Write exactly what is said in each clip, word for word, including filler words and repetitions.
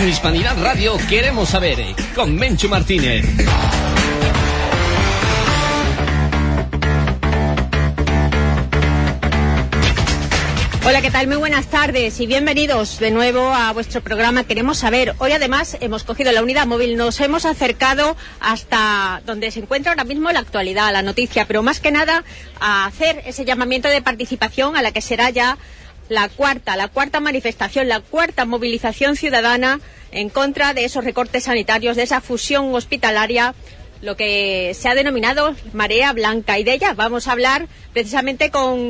En Hispanidad Radio queremos saber, con Menchu Martínez. Hola, ¿qué tal? Muy buenas tardes y bienvenidos de nuevo a vuestro programa Queremos Saber. Hoy además hemos cogido la unidad móvil, nos hemos acercado hasta donde se encuentra ahora mismo la actualidad, la noticia, pero más que nada a hacer ese llamamiento de participación a la que será ya la cuarta, la cuarta manifestación, la cuarta movilización ciudadana en contra de esos recortes sanitarios, de esa fusión hospitalaria, lo que se ha denominado Marea Blanca. Y de ella vamos a hablar precisamente con...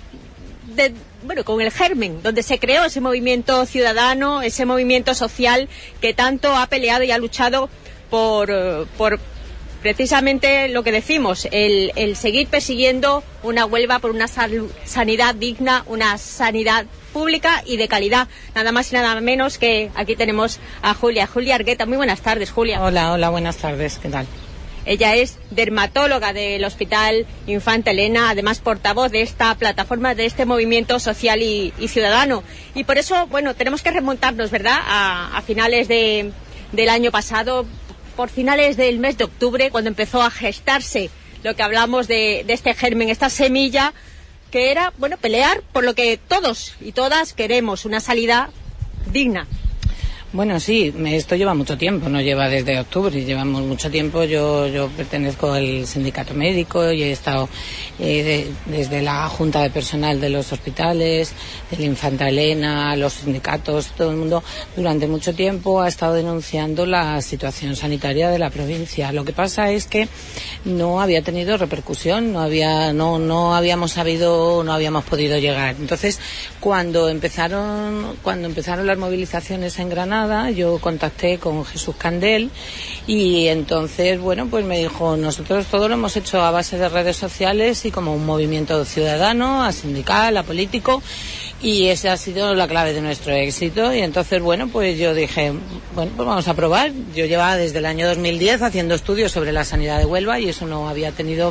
De, bueno, con el germen, donde se creó ese movimiento ciudadano, ese movimiento social que tanto ha peleado y ha luchado por, por precisamente lo que decimos, el, el seguir persiguiendo una Huelva por una salud, sanidad digna, una sanidad pública y de calidad. Nada más y nada menos que aquí tenemos a Julia, Julia Argueta. Muy buenas tardes, Julia. Hola, hola, buenas tardes, ¿qué tal? Ella es dermatóloga del Hospital Infanta Elena, además portavoz de esta plataforma, de este movimiento social y, y ciudadano. Y por eso, bueno, tenemos que remontarnos, ¿verdad?, a, a finales de, del año pasado, por finales del mes de octubre, cuando empezó a gestarse lo que hablamos de, de este germen, esta semilla, que era, bueno, pelear por lo que todos y todas queremos, una salida digna. Bueno, sí, esto lleva mucho tiempo, no lleva desde octubre, llevamos mucho tiempo. Yo yo pertenezco al sindicato médico y he estado eh, de, desde la junta de personal de los hospitales, del Infanta Elena, los sindicatos, todo el mundo durante mucho tiempo ha estado denunciando la situación sanitaria de la provincia. Lo que pasa es que no había tenido repercusión, no había no no habíamos sabido, no habíamos podido llegar. Entonces, cuando empezaron cuando empezaron las movilizaciones en Granada, yo contacté con Jesús Candel y entonces, bueno, pues me dijo, nosotros todo lo hemos hecho a base de redes sociales y como un movimiento ciudadano, a sindical, a político, y esa ha sido la clave de nuestro éxito. Y entonces, bueno, pues yo dije, bueno, pues vamos a probar. Yo llevaba desde el año dos mil diez haciendo estudios sobre la sanidad de Huelva y eso no había tenido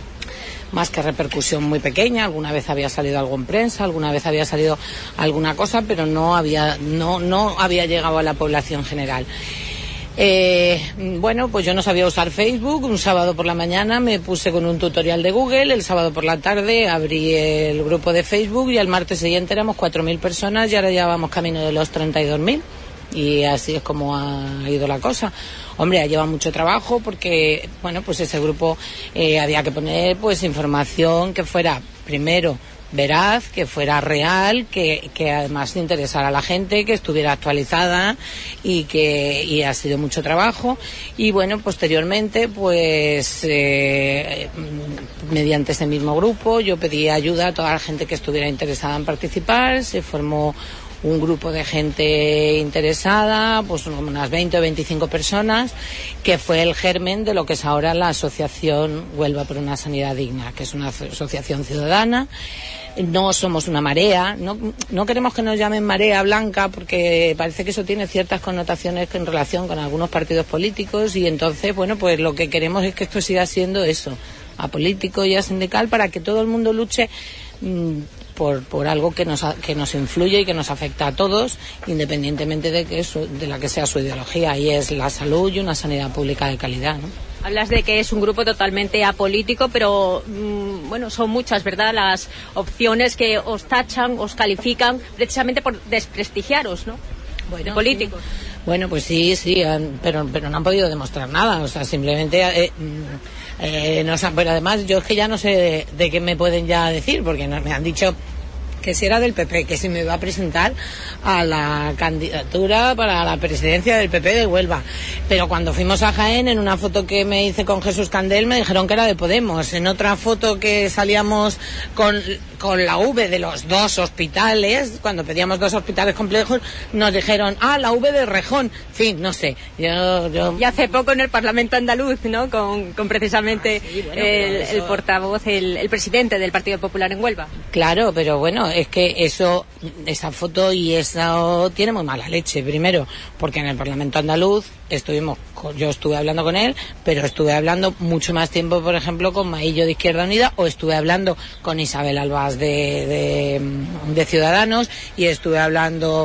más que repercusión muy pequeña. Alguna vez había salido algo en prensa, alguna vez había salido alguna cosa, pero no había no no había llegado a la población general. Eh, bueno, pues yo no sabía usar Facebook. Un sábado por la mañana me puse con un tutorial de Google, el sábado por la tarde abrí el grupo de Facebook y al martes siguiente éramos cuatro mil personas y ahora ya vamos camino de los treinta y dos mil. Y así es como ha ido la cosa. Hombre, ha llevado mucho trabajo porque, bueno, pues ese grupo eh, había que poner pues información que fuera, primero, veraz, que fuera real, que, que además interesara a la gente, que estuviera actualizada y que y ha sido mucho trabajo. Y bueno, posteriormente, pues eh, mediante ese mismo grupo yo pedí ayuda a toda la gente que estuviera interesada en participar. Se formó un grupo de gente interesada, pues unas veinte o veinticinco personas, que fue el germen de lo que es ahora la Asociación Huelva por una Sanidad Digna, que es una asociación ciudadana. No somos una marea, no, no queremos que nos llamen marea blanca porque parece que eso tiene ciertas connotaciones en relación con algunos partidos políticos y entonces, bueno, pues lo que queremos es que esto siga siendo eso, apolítico y asindical, para que todo el mundo luche mmm, Por, por algo que nos que nos influye y que nos afecta a todos, independientemente de que su, de la que sea su ideología, y es la salud y una sanidad pública de calidad, ¿no? Hablas de que es un grupo totalmente apolítico, pero mmm, bueno, son muchas, ¿verdad?, las opciones que os tachan, os califican precisamente por desprestigiaros, ¿no? Bueno, políticos. Sí. Bueno, pues sí, sí, pero pero no han podido demostrar nada, o sea, simplemente eh, eh, no, pero además yo es que ya no sé de, de qué me pueden ya decir, porque no, me han dicho que si era del P P, que si me iba a presentar a la candidatura para la presidencia del P P de Huelva. Pero cuando fuimos a Jaén, en una foto que me hice con Jesús Candel, me dijeron que era de Podemos. En otra foto que salíamos con, con la V de los dos hospitales, cuando pedíamos dos hospitales complejos, nos dijeron, ah, la V de Rejón. En fin, no sé. Yo, yo... Y hace poco en el Parlamento andaluz, ¿no?, con, con precisamente ah, sí, bueno, el, eso... el portavoz, el, el presidente del Partido Popular en Huelva. Claro, pero bueno, es que eso, esa foto y eso tiene muy mala leche. Primero, porque en el Parlamento andaluz estuvimos, yo estuve hablando con él, pero estuve hablando mucho más tiempo, por ejemplo, con Maillo de Izquierda Unida, o estuve hablando con Isabel Albás de, de, de Ciudadanos, y estuve hablando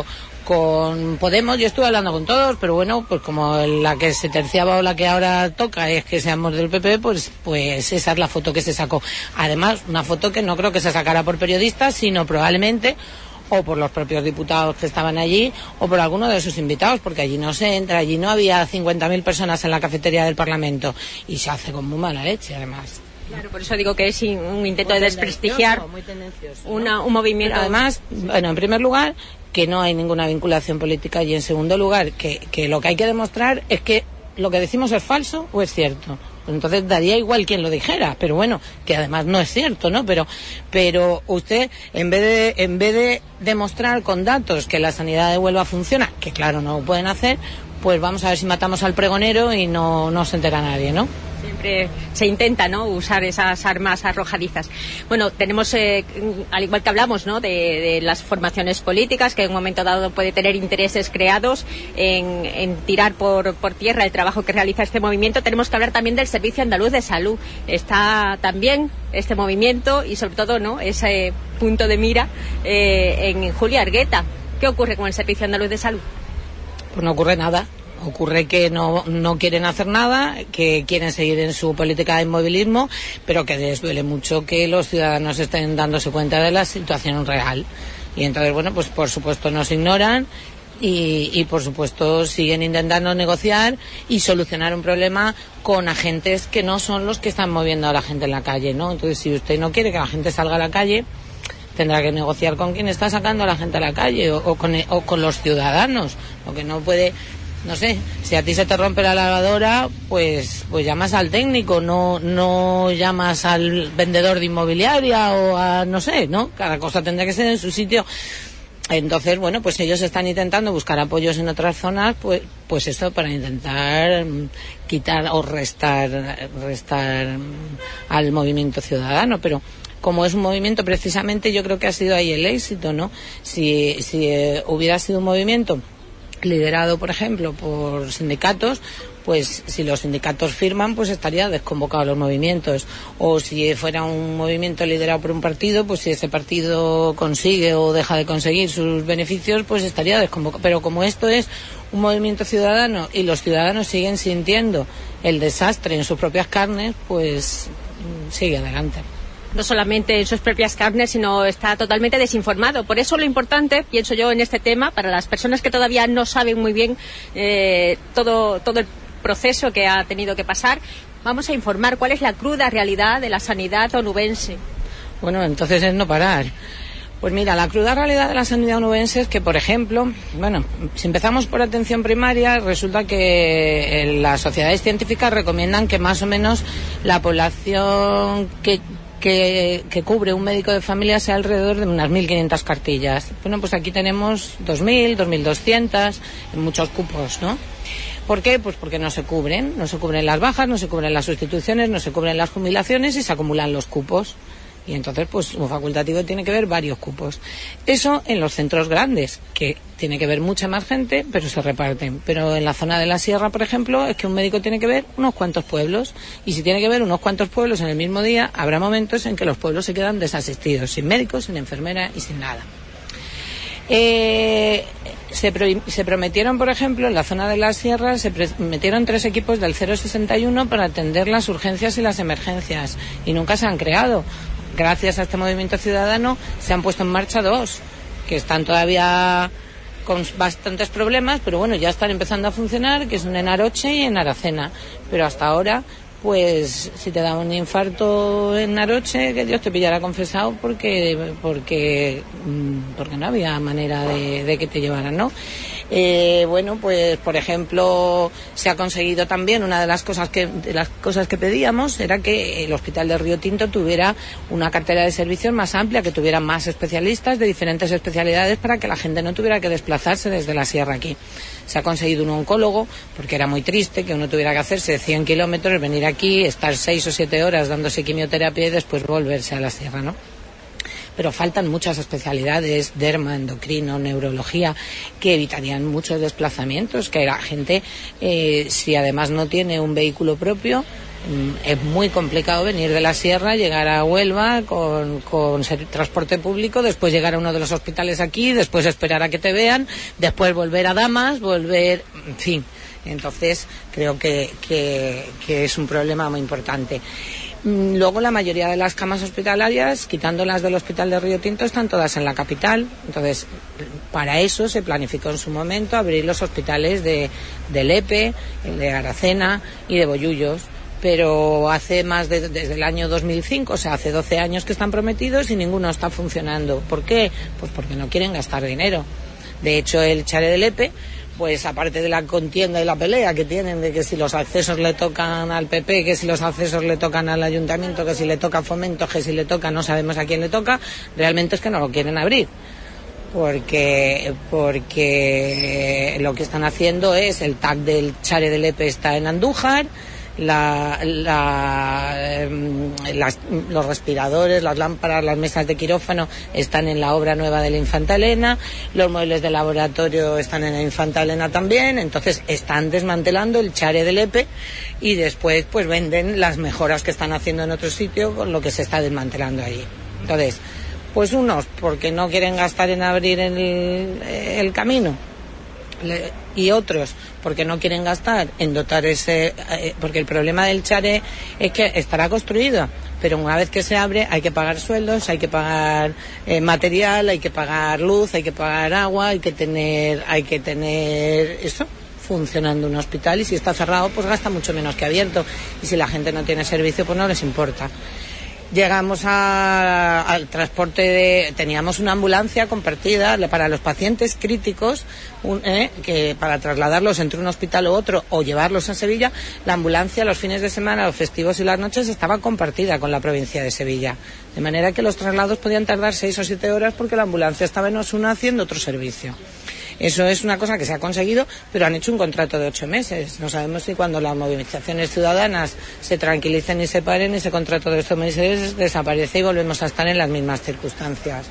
Con Podemos yo estuve hablando con todos, pero bueno, pues como la que se terciaba o la que ahora toca es que seamos del P P, pues pues esa es la foto que se sacó. Además, una foto que no creo que se sacara por periodistas, sino probablemente o por los propios diputados que estaban allí o por alguno de sus invitados, porque allí no se entra, allí no había cincuenta mil personas en la cafetería del Parlamento y se hace con muy mala leche, además. Claro, por eso digo que es un intento muy de desprestigiar muy tendencioso, una, ¿no? un movimiento. Pero además, bueno, en primer lugar, que no hay ninguna vinculación política, y en segundo lugar, que, que lo que hay que demostrar es que lo que decimos es falso o es cierto. Entonces daría igual quien lo dijera, pero bueno, que además no es cierto, ¿no? Pero pero usted, en vez de en vez de demostrar con datos que la sanidad de Huelva funciona, que claro, no lo pueden hacer, pues vamos a ver si matamos al pregonero y no, no se entera nadie, ¿no? Siempre se intenta, ¿no?, usar esas armas arrojadizas. Bueno, tenemos, eh, al igual que hablamos, ¿no?, de, de las formaciones políticas, que en un momento dado puede tener intereses creados en, en tirar por, por tierra el trabajo que realiza este movimiento, tenemos que hablar también del Servicio Andaluz de Salud. Está también este movimiento y sobre todo, ¿no?, ese punto de mira eh, en Julia Argueta. ¿Qué ocurre con el Servicio Andaluz de Salud? Pues no ocurre nada. Ocurre que no, no quieren hacer nada, que quieren seguir en su política de inmovilismo, pero que les duele mucho que los ciudadanos estén dándose cuenta de la situación real. Y entonces, bueno, pues por supuesto nos ignoran y, y por supuesto siguen intentando negociar y solucionar un problema con agentes que no son los que están moviendo a la gente en la calle, ¿no? Entonces, si usted no quiere que la gente salga a la calle, tendrá que negociar con quien está sacando a la gente a la calle o, o, con, o con los ciudadanos, lo que no puede... No sé, si a ti se te rompe la lavadora, pues pues llamas al técnico, no no llamas al vendedor de inmobiliaria o a, no sé, ¿no? Cada cosa tendrá que ser en su sitio. Entonces, bueno, pues ellos están intentando buscar apoyos en otras zonas, pues pues eso, para intentar quitar o restar, restar al movimiento ciudadano, pero... Como es un movimiento, precisamente yo creo que ha sido ahí el éxito, ¿no? Si, si eh, hubiera sido un movimiento liderado, por ejemplo, por sindicatos, pues si los sindicatos firman, pues estaría desconvocado los movimientos. O si fuera un movimiento liderado por un partido, pues si ese partido consigue o deja de conseguir sus beneficios, pues estaría desconvocado. Pero como esto es un movimiento ciudadano y los ciudadanos siguen sintiendo el desastre en sus propias carnes, pues sigue adelante. No solamente en sus propias carnes, sino está totalmente desinformado. Por eso lo importante, pienso yo, en este tema, para las personas que todavía no saben muy bien eh, todo, todo el proceso que ha tenido que pasar, vamos a informar cuál es la cruda realidad de la sanidad onubense. Bueno, entonces es no parar. Pues mira, la cruda realidad de la sanidad onubense es que, por ejemplo, bueno, si empezamos por atención primaria, resulta que eh, las sociedades científicas recomiendan que más o menos la población que Que, que cubre un médico de familia sea alrededor de unas mil quinientas cartillas. Bueno, pues aquí tenemos dos mil, dos mil doscientas, en muchos cupos, ¿no? ¿Por qué? Pues porque no se cubren, no se cubren las bajas, no se cubren las sustituciones, no se cubren las jubilaciones y se acumulan los cupos. Y entonces, pues, un facultativo tiene que ver varios cupos. Eso en los centros grandes, que tiene que ver mucha más gente, pero se reparten. Pero en la zona de la sierra, por ejemplo, es que un médico tiene que ver unos cuantos pueblos. Y si tiene que ver unos cuantos pueblos en el mismo día, habrá momentos en que los pueblos se quedan desasistidos, sin médicos, sin enfermera y sin nada. Eh, se, pro, se prometieron, por ejemplo, en la zona de la sierra, se prometieron tres equipos del cero sesenta y uno para atender las urgencias y las emergencias. Y nunca se han creado. Gracias a este movimiento ciudadano se han puesto en marcha dos, que están todavía con bastantes problemas, pero bueno, ya están empezando a funcionar, que son en Aroche y en Aracena. Pero hasta ahora, pues si te da un infarto en Aroche, que Dios te pillara confesado, porque porque porque no había manera de, de que te llevaran, ¿no? Eh, bueno, pues por ejemplo, se ha conseguido también una de las cosas que de las cosas que pedíamos era que el Hospital de Río Tinto tuviera una cartera de servicios más amplia, que tuviera más especialistas de diferentes especialidades para que la gente no tuviera que desplazarse desde la sierra aquí. Se ha conseguido un oncólogo, porque era muy triste que uno tuviera que hacerse cien kilómetros, venir aquí, estar seis o siete horas dándose quimioterapia y después volverse a la sierra, ¿no? Pero faltan muchas especialidades, derma, endocrino, neurología, que evitarían muchos desplazamientos, que la gente, eh, si además no tiene un vehículo propio, Es muy complicado venir de la sierra, llegar a Huelva con, con transporte público, después llegar a uno de los hospitales aquí, después esperar a que te vean, después volver a Damas, volver, en fin. Entonces creo que, que, que es un problema muy importante. Luego la mayoría de las camas hospitalarias, quitando las del hospital de Río Tinto, están todas en la capital. Entonces, para eso se planificó en su momento abrir los hospitales de, de Lepe, de Aracena y de Bollullos. Pero hace más de, desde el año dos mil cinco, o sea, hace doce años que están prometidos y ninguno está funcionando. ¿Por qué? Pues porque no quieren gastar dinero. De hecho, el Chare de Lepe, pues aparte de la contienda y la pelea que tienen de que si los accesos le tocan al P P, que si los accesos le tocan al ayuntamiento, que si le toca a Fomento, que si le toca no sabemos a quién le toca, realmente es que no lo quieren abrir. Porque, porque lo que están haciendo es, el T A C del Chare de Lepe está en Andújar, La, la, eh, las, los respiradores, las lámparas, las mesas de quirófano están en la obra nueva de la Infanta Elena, los muebles de laboratorio están en la Infanta Elena también. Entonces están desmantelando el Chare de Lepe y después pues venden las mejoras que están haciendo en otro sitio con lo que se está desmantelando allí. Entonces, pues unos porque no quieren gastar en abrir el, el camino, y otros porque no quieren gastar en dotar ese, porque el problema del Chare es que estará construido, pero una vez que se abre hay que pagar sueldos, hay que pagar eh, material, hay que pagar luz, hay que pagar agua, hay que tener hay que tener eso funcionando un hospital, y si está cerrado pues gasta mucho menos que abierto, y si la gente no tiene servicio pues no les importa. Llegamos a, al transporte de... Teníamos una ambulancia compartida para los pacientes críticos, un, eh, que para trasladarlos entre un hospital u otro o llevarlos a Sevilla, la ambulancia los fines de semana, los festivos y las noches estaba compartida con la provincia de Sevilla. De manera que los traslados podían tardar seis o siete horas porque la ambulancia estaba en Osuna haciendo otro servicio. Eso es una cosa que se ha conseguido, pero han hecho un contrato de ocho meses. No sabemos si cuando las movilizaciones ciudadanas se tranquilicen y se paren, ese contrato de ocho meses desaparece y volvemos a estar en las mismas circunstancias.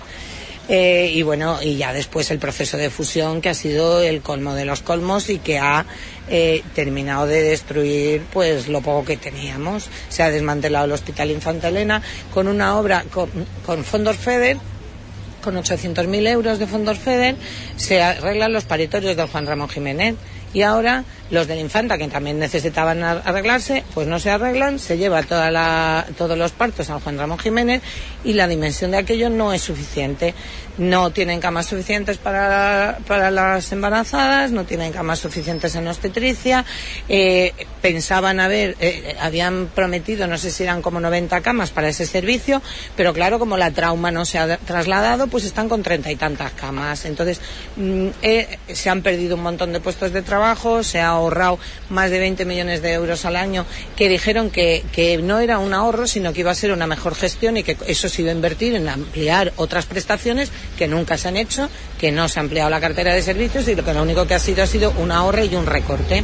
Eh, y bueno, y ya después el proceso de fusión, que ha sido el colmo de los colmos y que ha eh, terminado de destruir pues lo poco que teníamos. Se ha desmantelado el Hospital Infanta Elena con una obra con, con fondos FEDER. Con ochocientos mil euros de fondos FEDER se arreglan los paritorios del Juan Ramón Jiménez, y ahora los de la Infanta, que también necesitaban arreglarse, pues no se arreglan, se lleva toda la, todos los partos al Juan Ramón Jiménez, y la dimensión de aquello no es suficiente. No tienen camas suficientes para, para las embarazadas, no tienen camas suficientes en obstetricia. Eh, pensaban haber, eh, habían prometido, no sé si eran como noventa camas para ese servicio, pero claro, como la trauma no se ha trasladado, pues están con treinta y tantas camas. Entonces, mm, eh, se han perdido un montón de puestos de trabajo, se ha ahorrado más de veinte millones de euros al año, que dijeron que, que no era un ahorro, sino que iba a ser una mejor gestión y que eso se iba a invertir en ampliar otras prestaciones que nunca se han hecho, que no se ha ampliado la cartera de servicios, y lo que lo único que ha sido ha sido un ahorro y un recorte.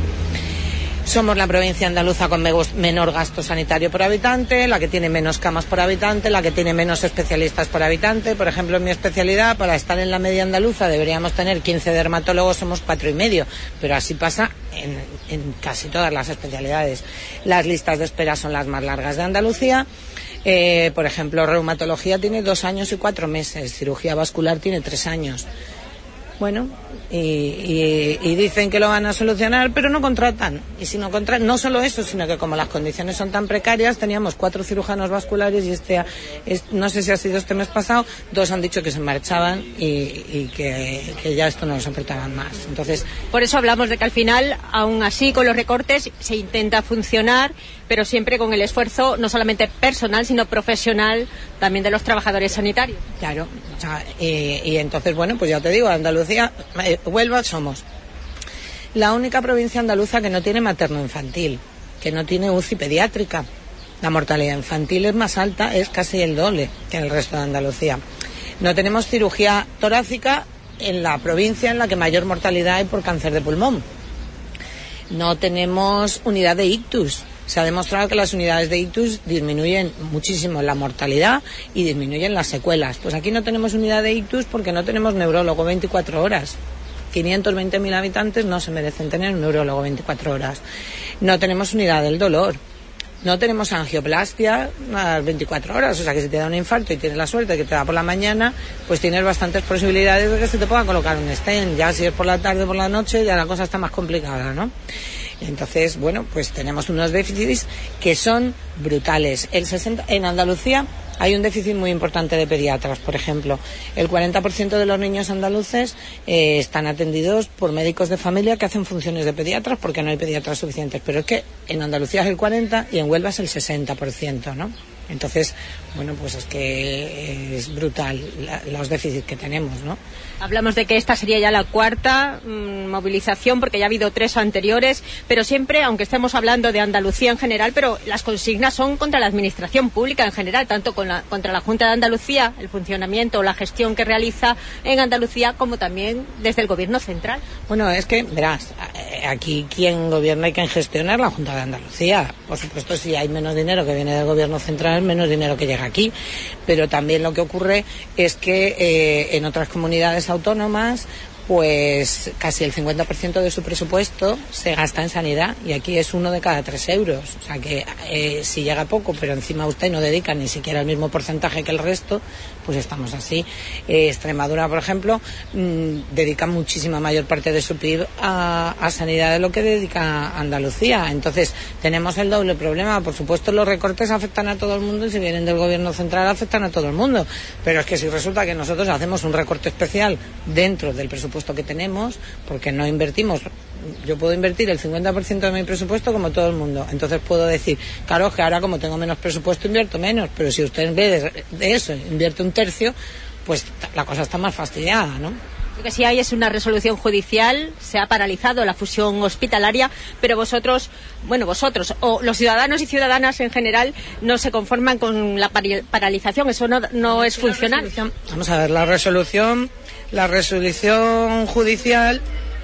Somos la provincia andaluza con menor gasto sanitario por habitante, la que tiene menos camas por habitante, la que tiene menos especialistas por habitante. Por ejemplo, en mi especialidad, para estar en la media andaluza deberíamos tener quince dermatólogos, somos cuatro y medio, pero así pasa en, en casi todas las especialidades. Las listas de espera son las más largas de Andalucía. Eh, por ejemplo, reumatología tiene dos años y cuatro meses, cirugía vascular tiene tres años. Bueno, y, y, y dicen que lo van a solucionar, pero no contratan. Y si no contratan, no solo eso, sino que como las condiciones son tan precarias, teníamos cuatro cirujanos vasculares y este, es, no sé si ha sido este mes pasado, dos han dicho que se marchaban y, y que, que ya esto no lo soportaban más. Entonces, por eso hablamos de que al final, aún así, con los recortes, se intenta funcionar, pero siempre con el esfuerzo no solamente personal, sino profesional también de los trabajadores sanitarios. Claro, o sea, y, y entonces, bueno, pues ya te digo, Andalucía, eh, Huelva somos la única provincia andaluza que no tiene materno-infantil, que no tiene U C I pediátrica. La mortalidad infantil es más alta, es casi el doble que en el resto de Andalucía. No tenemos cirugía torácica en la provincia en la que mayor mortalidad hay por cáncer de pulmón. No tenemos unidad de ictus. Se ha demostrado que las unidades de ictus disminuyen muchísimo la mortalidad y disminuyen las secuelas. Pues aquí no tenemos unidad de ictus porque no tenemos neurólogo veinticuatro horas. quinientos veinte mil habitantes no se merecen tener un neurólogo veinticuatro horas. No tenemos unidad del dolor. no tenemos angioplastia a las veinticuatro horas, o sea que si te da un infarto y tienes la suerte de que te da por la mañana, pues tienes bastantes posibilidades de que se te pueda colocar un stent. Ya si es por la tarde o por la noche, ya la cosa está más complicada, ¿no? Entonces, bueno, pues tenemos unos déficits que son brutales. El sesenta en Andalucía hay un déficit muy importante de pediatras, por ejemplo. El cuarenta por ciento de los niños andaluces eh, están atendidos por médicos de familia que hacen funciones de pediatras porque no hay pediatras suficientes. Pero es que en Andalucía es el cuarenta por ciento y en Huelva es el sesenta por ciento, ¿no? Entonces, bueno, pues es que es brutal la, los déficits que tenemos, ¿no? Hablamos de que esta sería ya la cuarta mmm, movilización, porque ya ha habido tres anteriores, pero siempre, aunque estemos hablando de Andalucía en general, pero las consignas son contra la administración pública en general, tanto con la, contra la Junta de Andalucía, el funcionamiento o la gestión que realiza en Andalucía, como también desde el Gobierno central. Bueno, es que, verás, aquí quien gobierna y quien gestiona es la Junta de Andalucía. Por supuesto, si hay menos dinero que viene del Gobierno central, menos dinero que llega aquí, pero también lo que ocurre es que eh, en otras comunidades autónomas pues casi el cincuenta por ciento de su presupuesto se gasta en sanidad y aquí es uno de cada tres euros, o sea que eh, si llega poco pero encima usted no dedica ni siquiera el mismo porcentaje que el resto, pues estamos así. eh, Extremadura, por ejemplo, mmm, dedica muchísima mayor parte de su P I B a, a sanidad de lo que dedica Andalucía. Entonces tenemos el doble problema. Por supuesto, los recortes afectan a todo el mundo y si vienen del Gobierno central afectan a todo el mundo, pero es que si resulta que nosotros hacemos un recorte especial dentro del presupuesto que tenemos, porque no invertimos, yo puedo invertir el cincuenta por ciento de mi presupuesto como todo el mundo, entonces puedo decir, claro, que ahora como tengo menos presupuesto invierto menos, pero si usted en vez de eso invierte un tercio, pues la cosa está más fastidiada, ¿no? Lo que sí hay es una resolución judicial, se ha paralizado la fusión hospitalaria, pero vosotros, bueno, vosotros, o los ciudadanos y ciudadanas en general, no se conforman con la paralización, eso no, no es funcional. Vamos a ver, la resolución, la resolución judicial,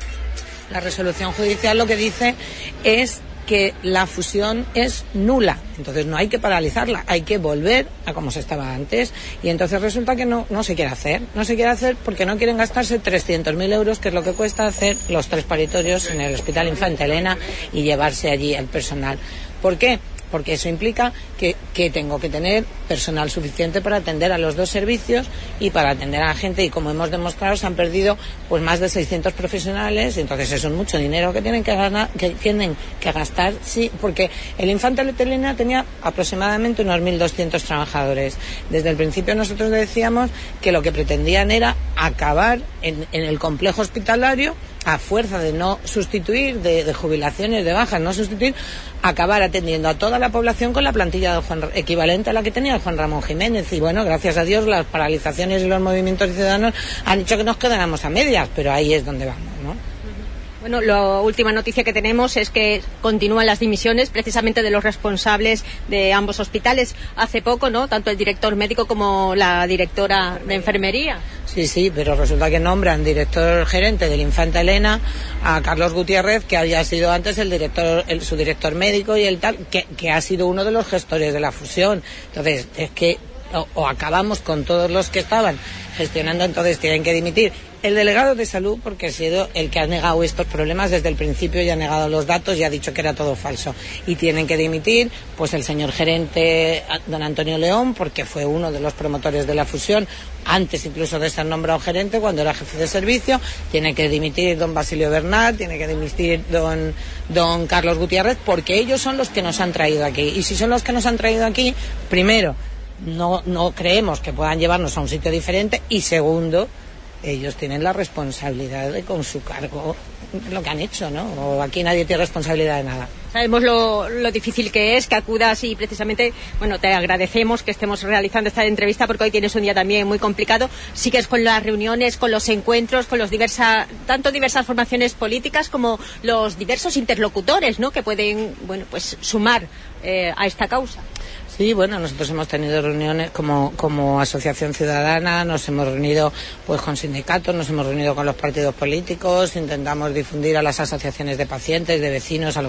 la resolución judicial lo que dice es que la fusión es nula, entonces no hay que paralizarla, hay que volver a como se estaba antes, y entonces resulta que no, no se quiere hacer, no se quiere hacer porque no quieren gastarse trescientos mil euros, que es lo que cuesta hacer los tres paritorios en el Hospital Infanta Elena y llevarse allí al personal. ¿Por qué? Porque eso implica que, que tengo que tener personal suficiente para atender a los dos servicios y para atender a la gente, y como hemos demostrado se han perdido pues más de seiscientos profesionales, entonces eso es mucho dinero que tienen que ganar, que tienen que gastar, sí, porque el Infanta Elena tenía aproximadamente unos mil doscientos trabajadores. Desde el principio nosotros decíamos que lo que pretendían era acabar en, en el complejo hospitalario, a fuerza de no sustituir, de, de jubilaciones, de bajas, no sustituir, acabar atendiendo a toda la población con la plantilla de Juan, equivalente a la que tenía el Juan Ramón Jiménez. Y bueno, gracias a Dios las paralizaciones y los movimientos ciudadanos han hecho que nos quedáramos a medias, pero ahí es donde vamos, ¿no? Bueno, la última noticia que tenemos es que continúan las dimisiones precisamente de los responsables de ambos hospitales. Hace poco, ¿no? Tanto el director médico como la directora de enfermería. Sí, sí, pero resulta que nombran director gerente del Infanta Elena a Carlos Gutiérrez, que había sido antes el director, el, su director médico y el tal, que, que ha sido uno de los gestores de la fusión. Entonces, es que o, o acabamos con todos los que estaban gestionando, entonces tienen que dimitir el delegado de salud, porque ha sido el que ha negado estos problemas desde el principio y ha negado los datos y ha dicho que era todo falso, y tienen que dimitir pues el señor gerente don Antonio León, porque fue uno de los promotores de la fusión antes incluso de ser nombrado gerente, cuando era jefe de servicio. Tiene que dimitir don Basilio Bernat, tiene que dimitir don don Carlos Gutiérrez, porque ellos son los que nos han traído aquí, y si son los que nos han traído aquí, primero no no creemos que puedan llevarnos a un sitio diferente, y segundo, ellos tienen la responsabilidad de con su cargo lo que han hecho, ¿no? O aquí nadie tiene responsabilidad de nada. Sabemos lo, lo difícil que es que acudas, y precisamente, bueno, te agradecemos que estemos realizando esta entrevista porque hoy tienes un día también muy complicado. Sigues con las reuniones, con los encuentros, con los diversas, tanto diversas formaciones políticas como los diversos interlocutores, ¿no? Que pueden, bueno, pues sumar eh, a esta causa. Sí, bueno, nosotros hemos tenido reuniones como, como asociación ciudadana, nos hemos reunido pues con sindicatos, nos hemos reunido con los partidos políticos, intentamos difundir a las asociaciones de pacientes, de vecinos, a los colegios profesionales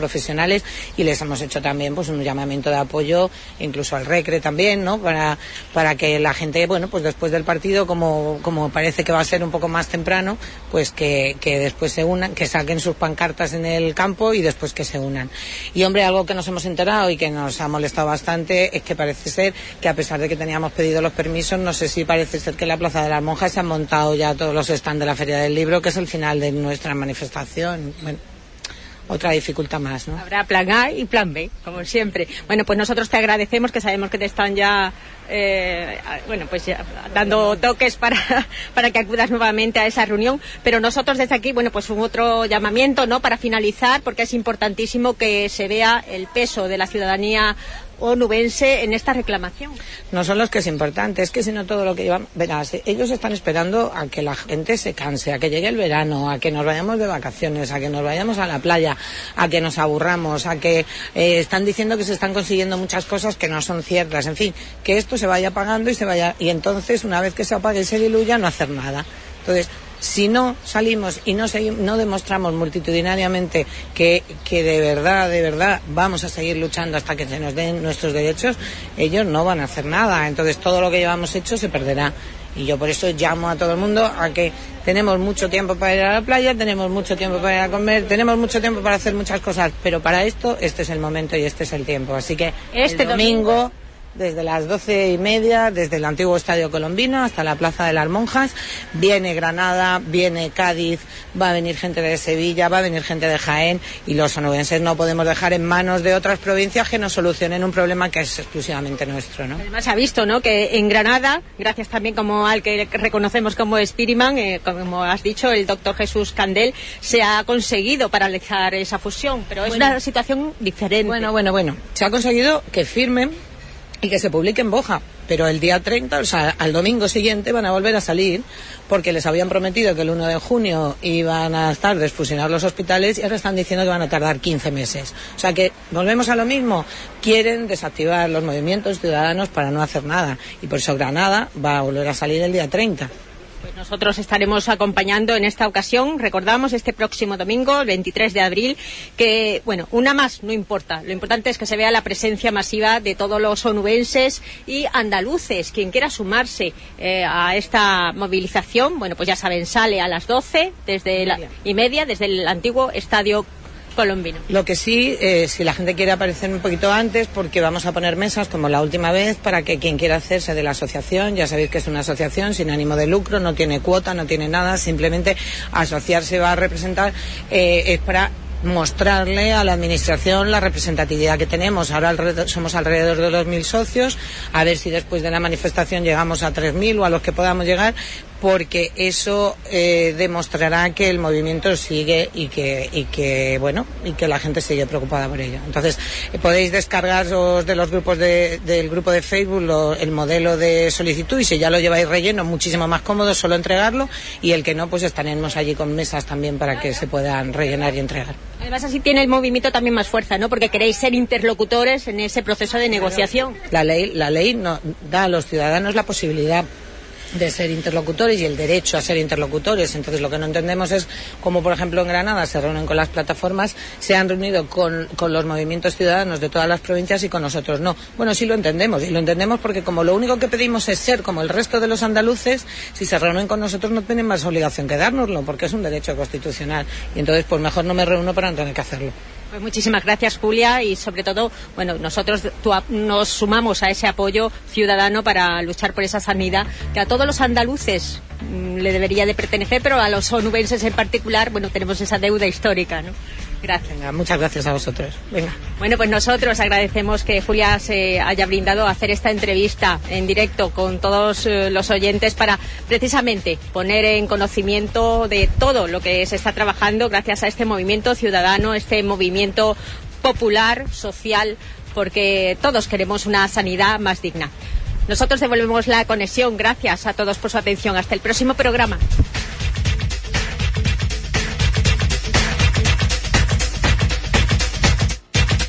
profesionales, y les hemos hecho también pues un llamamiento de apoyo, incluso al Recre también, ¿no? Para, para que la gente, bueno, pues después del partido, como, como parece que va a ser un poco más temprano, pues que, que después se unan, que saquen sus pancartas en el campo y después que se unan. Y hombre, algo que nos hemos enterado y que nos ha molestado bastante es que parece ser que, a pesar de que teníamos pedido los permisos, no sé si parece ser que en la Plaza de las Monjas se han montado ya todos los stands de la Feria del Libro, que es el final de nuestra manifestación. Bueno, otra dificultad más, ¿no? Habrá plan A y plan B, como siempre. Bueno, pues nosotros te agradecemos, que sabemos que te están ya, eh, bueno, pues ya dando toques para, para que acudas nuevamente a esa reunión, pero nosotros desde aquí, bueno, pues un otro llamamiento, ¿no?, para finalizar, porque es importantísimo que se vea el peso de la ciudadanía onubense en esta reclamación. No solo es que es importante, es que si no todo lo que llevan, verás, ellos están esperando a que la gente se canse, a que llegue el verano, a que nos vayamos de vacaciones, a que nos vayamos a la playa, a que nos aburramos, a que eh, están diciendo que se están consiguiendo muchas cosas que no son ciertas, en fin, que esto se vaya apagando y se vaya, y entonces una vez que se apague y se diluya, no hacer nada. Entonces, si no salimos y no, seguimos, no demostramos multitudinariamente que, que de verdad, de verdad vamos a seguir luchando hasta que se nos den nuestros derechos, ellos no van a hacer nada. Entonces todo lo que llevamos hecho se perderá. Y yo por eso llamo a todo el mundo a que tenemos mucho tiempo para ir a la playa, tenemos mucho tiempo para ir a comer, tenemos mucho tiempo para hacer muchas cosas, pero para esto este es el momento y este es el tiempo. Así que este el domingo... domingo desde las doce y media, desde el antiguo Estadio Colombino hasta la Plaza de las Monjas, viene Granada, viene Cádiz, va a venir gente de Sevilla, va a venir gente de Jaén, y los onubenses no podemos dejar en manos de otras provincias que nos solucionen un problema que es exclusivamente nuestro, ¿no? Además se ha visto, ¿no?, que en Granada, gracias también como al que reconocemos como Spiriman, eh, como has dicho, el doctor Jesús Candel, se ha conseguido paralizar esa fusión, pero es bueno, una situación diferente. Bueno, bueno, bueno, se ha conseguido que firmen y que se publique en Boja, pero el día treinta, o sea, al domingo siguiente van a volver a salir, porque les habían prometido que el uno de junio iban a estar desfusionar los hospitales, y ahora están diciendo que van a tardar quince meses. O sea que volvemos a lo mismo, quieren desactivar los movimientos ciudadanos para no hacer nada, y por eso Granada va a volver a salir el día treinta. Pues nosotros estaremos acompañando en esta ocasión, recordamos, este próximo domingo, el veintitrés de abril, que, bueno, una más no importa, lo importante es que se vea la presencia masiva de todos los onubenses y andaluces. Quien quiera sumarse eh, a esta movilización, bueno, pues ya saben, sale a las doce desde la, y media desde el antiguo Estadio Colombino. Lo que sí, eh, si la gente quiere aparecer un poquito antes, porque vamos a poner mesas como la última vez para que quien quiera hacerse de la asociación, ya sabéis que es una asociación sin ánimo de lucro, no tiene cuota, no tiene nada, simplemente asociarse va a representar, eh, es para mostrarle a la administración la representatividad que tenemos. Ahora alrededor, somos alrededor de dos mil socios, a ver si después de la manifestación llegamos a tres mil o a los que podamos llegar, porque eso eh, demostrará que el movimiento sigue y que, y que, bueno, y que la gente sigue preocupada por ello. Entonces, eh, podéis descargaros de los grupos de, del grupo de Facebook lo, el modelo de solicitud, y si ya lo lleváis relleno, muchísimo más cómodo, solo entregarlo, y el que no, pues estaremos allí con mesas también para que se puedan rellenar y entregar. Además, así tiene el movimiento también más fuerza, ¿no?, porque queréis ser interlocutores en ese proceso de negociación. La ley, la ley no, da a los ciudadanos la posibilidad de ser interlocutores y el derecho a ser interlocutores. Entonces lo que no entendemos es cómo, por ejemplo, en Granada se reúnen con las plataformas, se han reunido con, con los movimientos ciudadanos de todas las provincias y con nosotros no. Bueno, sí lo entendemos, y lo entendemos porque como lo único que pedimos es ser como el resto de los andaluces, si se reúnen con nosotros no tienen más obligación que dárnoslo, porque es un derecho constitucional, y entonces pues mejor no me reúno para no tener que hacerlo. Pues muchísimas gracias, Julia, y sobre todo, bueno, nosotros tu, nos sumamos a ese apoyo ciudadano para luchar por esa sanidad que a todos los andaluces mmm, le debería de pertenecer, pero a los onubenses en particular, bueno, tenemos esa deuda histórica, ¿no? Gracias. Venga, muchas gracias a vosotros. Venga. Bueno, pues nosotros agradecemos que Julia se haya brindado a hacer esta entrevista en directo con todos eh, los oyentes para precisamente poner en conocimiento de todo lo que se está trabajando gracias a este movimiento ciudadano, este movimiento popular, social, porque todos queremos una sanidad más digna. Nosotros devolvemos la conexión. Gracias a todos por su atención. Hasta el próximo programa.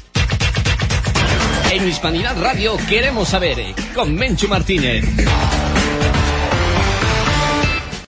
En Hispanidad Radio queremos saber, con Menchu Martínez.